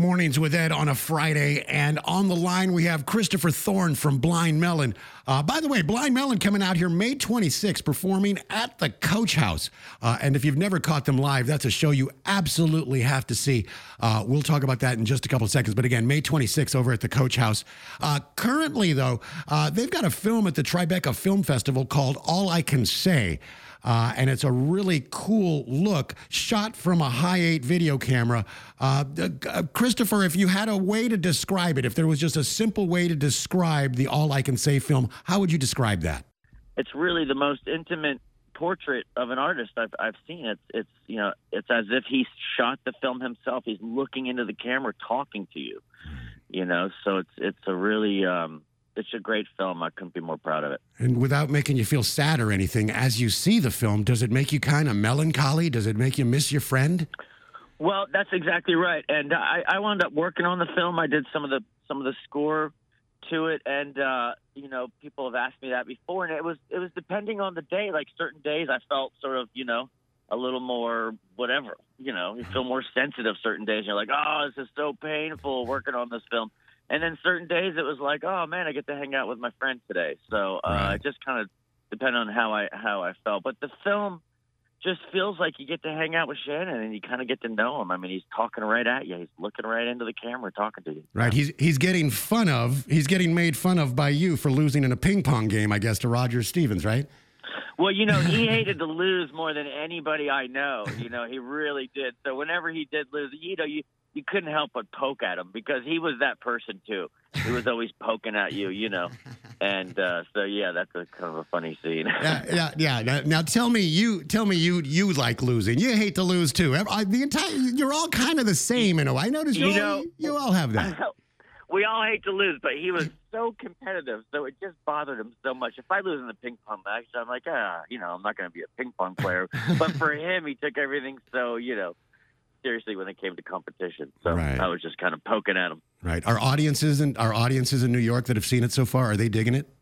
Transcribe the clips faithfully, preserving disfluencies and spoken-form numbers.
Mornings with Ed on a Friday, and on the line we have Christopher Thorne from Blind Melon. Uh, by the way, Blind Melon coming out here May twenty-sixth, performing at the Coach House. Uh, and if you've never caught them live, that's a show you absolutely have to see. Uh, we'll talk about that in just a couple of seconds. But again, May twenty-sixth over at the Coach House. Uh, currently, though, uh, they've got a film at the Tribeca Film Festival called All I Can Say. Uh, and it's a really cool look shot from a high eight video camera. Uh, uh, Christopher, if you had a way to describe it, if there was just a simple way to describe the All I Can Say film, how would you describe that? It's really the most intimate portrait of an artist I've, I've seen. It's, it's, you know, it's as if he shot the film himself. He's looking into the camera, talking to you, you know, so it's, it's a really, um, it's a great film. I couldn't be more proud of it. And without making you feel sad or anything, as you see the film, does it make you kind of melancholy? Does it make you miss your friend? Well, that's exactly right. And I, I wound up working on the film. I did some of the some of the score to it, and uh, you know, people have asked me that before, and it was it was depending on the day. Like certain days, I felt sort of, you know, a little more whatever. You know, you feel more sensitive certain days. You're like, oh, this is so painful working on this film. And then certain days it was like, oh man, I get to hang out with my friend today. So uh, right. it just kind of depended on how I how I felt. But the film just feels like you get to hang out with Shannon and you kind of get to know him. I mean, he's talking right at you. He's looking right into the camera, talking to you. Right. He's he's getting fun of. He's getting made fun of by you for losing in a ping pong game, I guess, to Roger Stevens, right? Well, you know, he hated to lose more than anybody I know. You know, he really did. So whenever he did lose, you know, you. You couldn't help but poke at him because he was that person too. He was always poking at you, you know. And uh, so, yeah, that's a kind of a funny scene. yeah, yeah, yeah. Now, now, tell me, you tell me, you you like losing. You hate to lose too. I, the entire, you're all kind of the same in a way. I noticed you, you all, know, you all have that. We all hate to lose, but he was so competitive, so it just bothered him so much. If I lose in the ping pong match, I'm like, ah, you know, I'm not going to be a ping pong player. But for him, he took everything so, you know, seriously when it came to competition. So right. I was just kind of poking at him. Right. Our audiences and our audiences in New York that have seen it so far, are they digging it?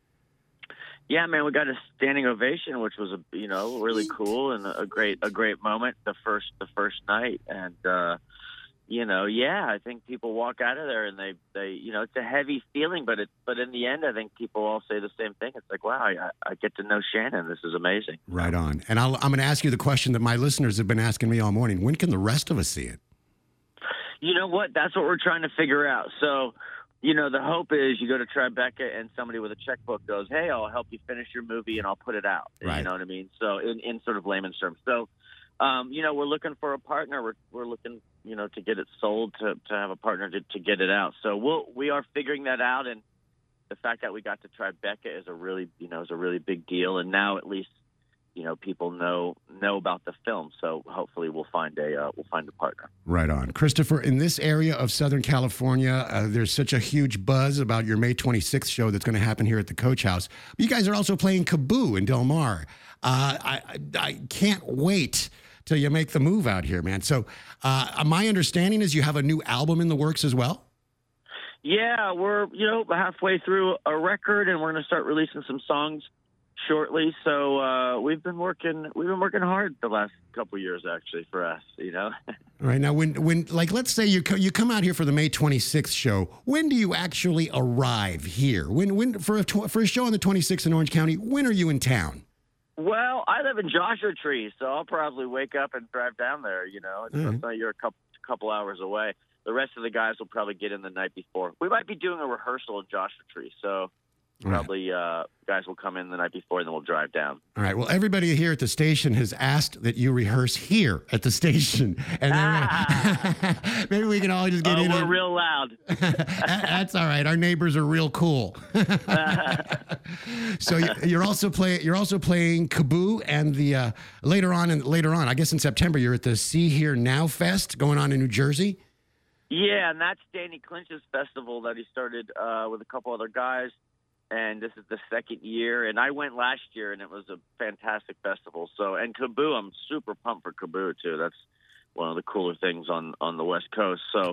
Yeah, man, we got a standing ovation, which was a you know really cool and a great a great moment the first the first night. And uh, you know, yeah, I think people walk out of there and they, they you know it's a heavy feeling, but it but in the end, I think people all say the same thing. It's like, wow, I, I get to know Shannon. This is amazing. Right on. And I'll, I'm going to ask you the question that my listeners have been asking me all morning. When can the rest of us see it? You know what? That's what we're trying to figure out. So, you know, the hope is you go to Tribeca and somebody with a checkbook goes, hey, I'll help you finish your movie and I'll put it out. Right. You know what I mean? So in, in sort of layman's terms. So, um, you know, we're looking for a partner. We're, we're looking, you know, to get it sold, to, to have a partner to, to get it out. So we'll, we are figuring that out. And the fact that we got to Tribeca is a really, you know, is a really big deal. And now at least, you know, people know know about the film, so hopefully we'll find a uh, we'll find a partner. Right on, Christopher. In this area of Southern California, uh, there's such a huge buzz about your May twenty-sixth show that's going to happen here at the Coach House. You guys are also playing KAABOO in Del Mar. Uh, I, I I can't wait till you make the move out here, man. So uh, my understanding is you have a new album in the works as well. Yeah, we're you know halfway through a record, and we're going to start releasing some songs shortly. So uh, we've been working. We've been working hard the last couple of years, actually, for us. You know. Right now, when when like let's say you co- you come out here for the May twenty-sixth show. When do you actually arrive here? When when for a tw- for a show on the twenty-sixth in Orange County? When are you in town? Well, I live in Joshua Tree, so I'll probably wake up and drive down there. You know, it's, Mm-hmm. it's not, you're a couple couple hours away. The rest of the guys will probably get in the night before. We might be doing a rehearsal in Joshua Tree, so. Probably uh, guys will come in the night before, and then we'll drive down. All right. Well, everybody here at the station has asked that you rehearse here at the station, and then ah. maybe we can all just get oh, in. We're on... real loud. That's all right. Our neighbors are real cool. So you're also play. You're also playing KAABOO, and the uh, later on and later on, I guess in September, you're at the See Here Now Fest going on in New Jersey. Yeah, and that's Danny Clinch's festival that he started uh, with a couple other guys. And this is the second year, and I went last year, and it was a fantastic festival. So, and KAABOO, I'm super pumped for KAABOO too. That's one of the cooler things on, on the West Coast. So,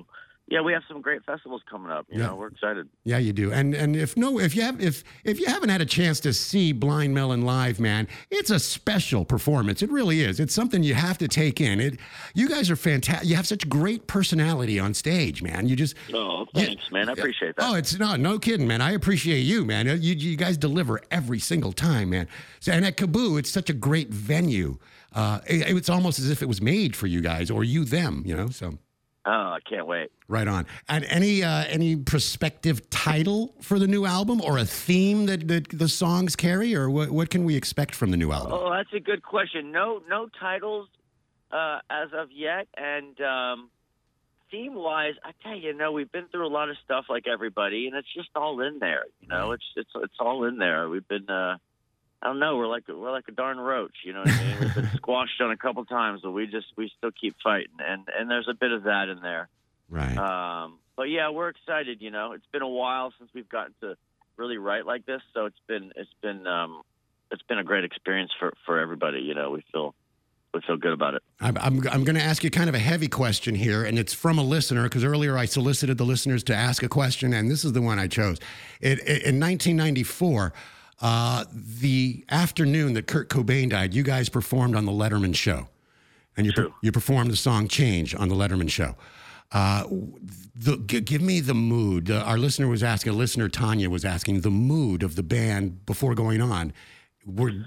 yeah, we have some great festivals coming up. You Yeah. know, we're excited. Yeah, you do. And and if no, if you have if if you haven't had a chance to see Blind Melon live, man, it's a special performance. It really is. It's something you have to take in. It. You guys are fantastic. You have such great personality on stage, man. You just. Oh, thanks, you, man. I appreciate that. Oh, it's no, no kidding, man. I appreciate you, man. You you guys deliver every single time, man. So, and at KAABOO, it's such a great venue. Uh, it, it's almost as if it was made for you guys or you them, you know. So. Oh, I can't wait. Right on. And any uh, any prospective title for the new album or a theme that, that the songs carry, or what what can we expect from the new album? Oh, that's a good question. No, no titles uh, as of yet, and um, theme wise, I tell you, no, we've been through a lot of stuff like everybody, and it's just all in there. You know, it's it's it's all in there. We've been. Uh, I don't know. We're like we're like a darn roach, you know what I mean? We've been squashed on a couple times, but we just we still keep fighting, and and there's a bit of that in there. Right. Um, but yeah, we're excited. You know, it's been a while since we've gotten to really write like this, so it's been it's been um, it's been a great experience for, for everybody. You know, we feel we feel good about it. I'm I'm, I'm going to ask you kind of a heavy question here, and it's from a listener because earlier I solicited the listeners to ask a question, and this is the one I chose. It, it, in nineteen ninety-four. Uh, the afternoon that Kurt Cobain died, you guys performed on the Letterman Show, and you per, you performed the song "Change" on the Letterman Show. Uh, the, g- give me the mood. Uh, our listener was asking. Listener Tanya was asking the mood of the band before going on. We're,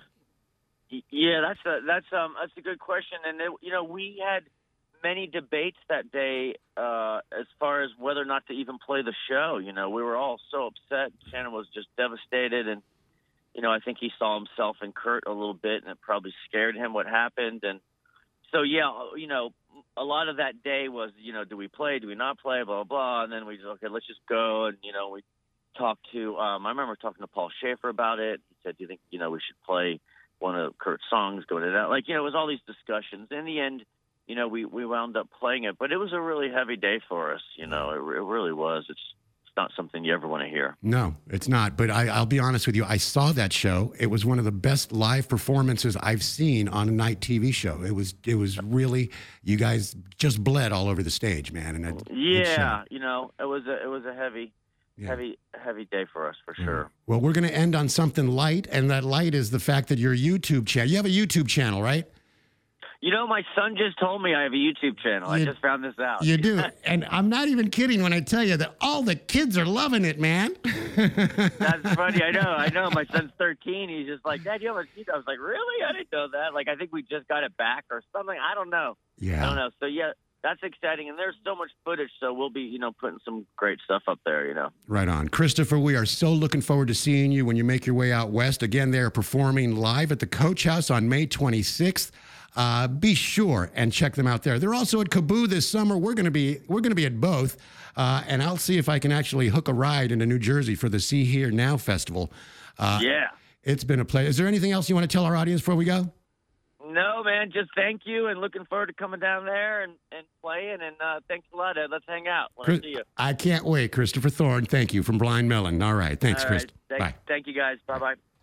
yeah, that's a that's um that's a good question, and it, you know we had many debates that day uh, as far as whether or not to even play the show. You know, we were all so upset. Shannon was just devastated, and. You know, I think he saw himself in Kurt a little bit, and it probably scared him what happened. And so, yeah, you know, a lot of that day was, you know, do we play, do we not play, blah, blah, blah. And then we just, okay, let's just go. And, you know, we talked to, um, I remember talking to Paul Schaefer about it. He said, do you think, you know, we should play one of Kurt's songs, go to that? Like, you know, it was all these discussions. In the end, you know, we, we wound up playing it. But it was a really heavy day for us. You know, it, it really was. It's not something you ever want to hear. No, it's not. But I, I'll be honest with you. I saw that show. It was one of the best live performances I've seen on a night T V show. It was, it was really, you guys just bled all over the stage, man. And it, yeah, it you know, it was a, it was a heavy, yeah. heavy, heavy day for us for yeah. sure. Well, we're going to end on something light, and that light is the fact that your YouTube channel. You have a YouTube channel, right? You know, my son just told me I have a YouTube channel. You, I just found this out. You do. And I'm not even kidding when I tell you that all the kids are loving it, man. That's funny. I know. I know. My son's thirteen. He's just like, Dad, you have a YouTube? I was like, really? I didn't know that. Like, I think we just got it back or something. I don't know. Yeah. I don't know. So, yeah, that's exciting. And there's so much footage, so we'll be, you know, putting some great stuff up there, you know. Right on. Christopher, we are so looking forward to seeing you when you make your way out west. Again, they are performing live at the Coach House on May twenty-sixth. Uh, be sure and check them out there. They're also at KAABOO this summer. We're going to be we're going to be at both, uh, and I'll see if I can actually hook a ride into New Jersey for the See Here Now Festival. Uh, yeah, it's been a pleasure. Is there anything else you want to tell our audience before we go? No, man. Just thank you, and looking forward to coming down there and, and playing. And uh, thanks a lot, Ed. Let's hang out when Chris, I see you. I can't wait, Christopher Thorne. Thank you from Blind Melon. All right, thanks, All Chris. right. Thank, Bye. Thank you, guys. Bye bye.